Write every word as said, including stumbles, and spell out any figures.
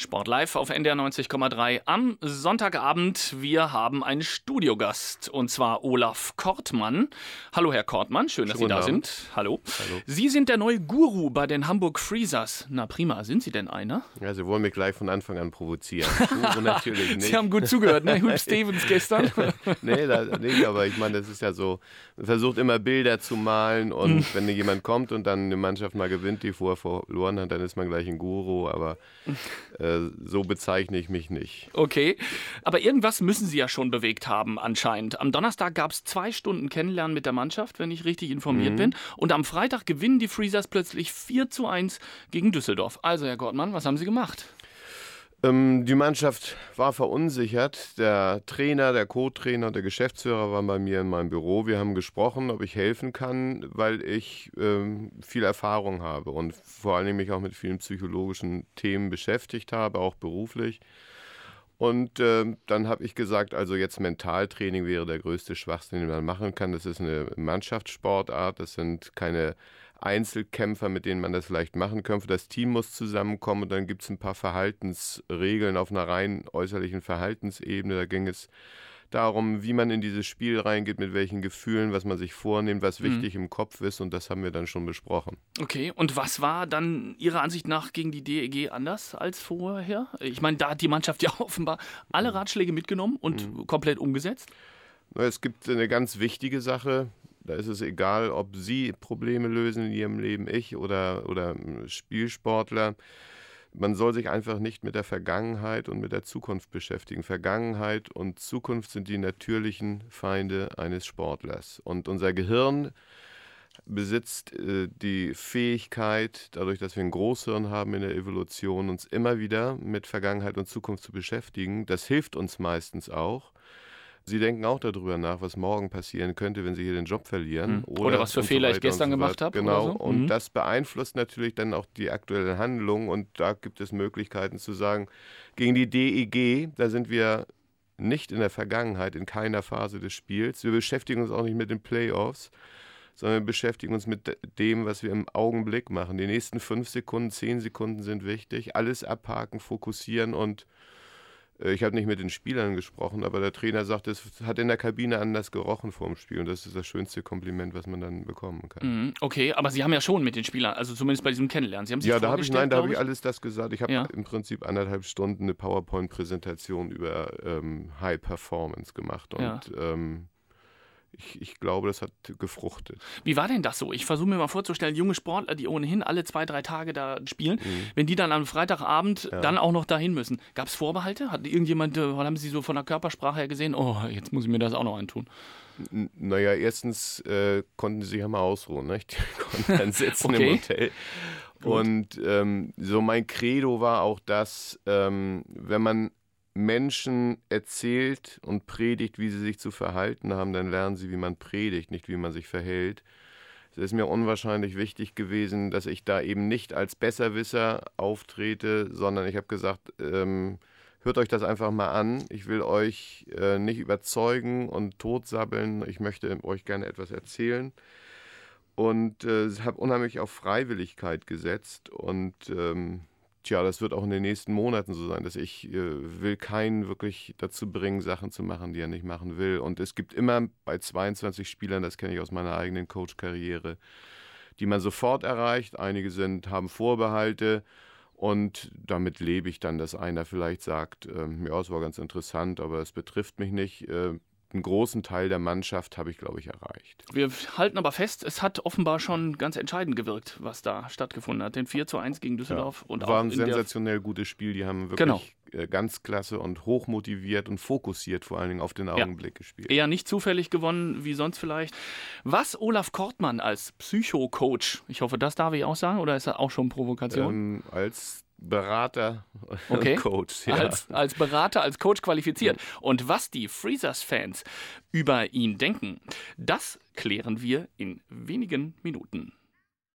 Sport live auf N D R neunzig Komma drei am Sonntagabend. Wir haben einen Studiogast, und zwar Olaf Kortmann. Hallo Herr Kortmann, schön, dass Sie da sind. Hallo. Hallo. Sie sind der neue Guru bei den Hamburg Freezers. Na prima, sind Sie denn einer? Ja, Sie wollen mich gleich von Anfang an provozieren. Guru natürlich nicht. Sie haben gut zugehört, ne? Hugh Stevens gestern. nee, da, nicht, aber ich meine, das ist ja so, man versucht immer Bilder zu malen und mhm. wenn jemand kommt und dann eine Mannschaft mal gewinnt, die vorher verloren hat, dann ist man gleich ein Guru, aber äh, so bezeichne ich mich nicht. Okay, aber irgendwas müssen Sie ja schon bewegt haben anscheinend. Am Donnerstag gab es zwei Stunden Kennenlernen mit der Mannschaft, wenn ich richtig informiert mhm. bin. Und am Freitag gewinnen die Freezers plötzlich vier zu eins gegen Düsseldorf. Also Herr Kortmann, was haben Sie gemacht? Ähm, die Mannschaft war verunsichert. Der Trainer, der Co-Trainer und der Geschäftsführer waren bei mir in meinem Büro. Wir haben gesprochen, ob ich helfen kann, weil ich ähm, viel Erfahrung habe und vor allem mich auch mit vielen psychologischen Themen beschäftigt habe, auch beruflich. Und äh, dann habe ich gesagt, also jetzt Mentaltraining wäre der größte Schwachsinn, den man machen kann. Das ist eine Mannschaftssportart, das sind keine Einzelkämpfer, mit denen man das vielleicht machen könnte. Das Team muss zusammenkommen und dann gibt es ein paar Verhaltensregeln auf einer rein äußerlichen Verhaltensebene. Da ging es darum, wie man in dieses Spiel reingeht, mit welchen Gefühlen, was man sich vornimmt, was mhm. wichtig im Kopf ist, und das haben wir dann schon besprochen. Okay, und was war dann Ihrer Ansicht nach gegen die D E G anders als vorher? Ich meine, da hat die Mannschaft ja offenbar alle Ratschläge mitgenommen und mhm. komplett umgesetzt. Es gibt eine ganz wichtige Sache. Da ist es egal, ob Sie Probleme lösen in Ihrem Leben, ich oder, oder Spielsportler. Man soll sich einfach nicht mit der Vergangenheit und mit der Zukunft beschäftigen. Vergangenheit und Zukunft sind die natürlichen Feinde eines Sportlers. Und unser Gehirn besitzt äh, die Fähigkeit, dadurch, dass wir ein Großhirn haben in der Evolution, uns immer wieder mit Vergangenheit und Zukunft zu beschäftigen. Das hilft uns meistens auch. Sie denken auch darüber nach, was morgen passieren könnte, wenn Sie hier den Job verlieren. Mhm. Oder, oder was für Fehler so ich gestern so gemacht habe. Genau, so. und mhm. das beeinflusst natürlich dann auch die aktuelle Handlung. Und da gibt es Möglichkeiten zu sagen, gegen die D E G, da sind wir nicht in der Vergangenheit, in keiner Phase des Spiels. Wir beschäftigen uns auch nicht mit den Playoffs, sondern wir beschäftigen uns mit dem, was wir im Augenblick machen. Die nächsten fünf Sekunden, zehn Sekunden sind wichtig. Alles abhaken, fokussieren, und ich habe nicht mit den Spielern gesprochen, aber der Trainer sagt, es hat in der Kabine anders gerochen vor dem Spiel, und das ist das schönste Kompliment, was man dann bekommen kann. Okay, aber Sie haben ja schon mit den Spielern, also zumindest bei diesem Kennenlernen. Sie haben sich ja, da habe ich, nein, da habe ich alles das gesagt. Ich habe ja. im Prinzip anderthalb Stunden eine PowerPoint-Präsentation über ähm, High Performance gemacht, und ja. ähm, Ich, ich glaube, das hat gefruchtet. Wie war denn das so? Ich versuche mir mal vorzustellen, junge Sportler, die ohnehin alle zwei, drei Tage da spielen, mhm. wenn die dann am Freitagabend ja. dann auch noch dahin müssen. Gab es Vorbehalte? Hat irgendjemand, haben Sie so von der Körpersprache her gesehen, oh, jetzt muss ich mir das auch noch antun? N- naja, erstens äh, konnten sie sich ja mal ausruhen, nicht? Die konnten dann sitzen okay. im Hotel. Und ähm, so mein Credo war auch das, ähm, wenn man Menschen erzählt und predigt, wie sie sich zu verhalten haben, dann lernen sie, wie man predigt, nicht wie man sich verhält. Es ist mir unwahrscheinlich wichtig gewesen, dass ich da eben nicht als Besserwisser auftrete, sondern ich habe gesagt, ähm, hört euch das einfach mal an. Ich will euch äh, nicht überzeugen und totsabbeln. Ich möchte euch gerne etwas erzählen. Und äh, habe unheimlich auf Freiwilligkeit gesetzt, und ähm, Tja, das wird auch in den nächsten Monaten so sein, dass ich äh, will keinen wirklich dazu bringen, Sachen zu machen, die er nicht machen will. Und es gibt immer bei zweiundzwanzig Spielern, das kenne ich aus meiner eigenen Coach-Karriere, die man sofort erreicht. Einige sind, haben Vorbehalte, und damit lebe ich dann, dass einer vielleicht sagt, ähm, ja, es war ganz interessant, aber es betrifft mich nicht. Äh, Einen großen Teil der Mannschaft habe ich, glaube ich, erreicht. Wir halten aber fest, es hat offenbar schon ganz entscheidend gewirkt, was da stattgefunden hat. Den vier zu eins gegen Düsseldorf. Ja, und war auch ein sensationell gutes Spiel. Die haben wirklich genau. ganz klasse und hochmotiviert und fokussiert vor allen Dingen auf den Augenblick ja. gespielt. Eher nicht zufällig gewonnen, wie sonst vielleicht. Was Olaf Kortmann als Psycho-Coach, ich hoffe, das darf ich auch sagen, oder ist das auch schon Provokation? Ähm, als Berater okay. und Coach. Ja. Als, als Berater, als Coach qualifiziert. Und was die Freezers-Fans über ihn denken, das klären wir in wenigen Minuten.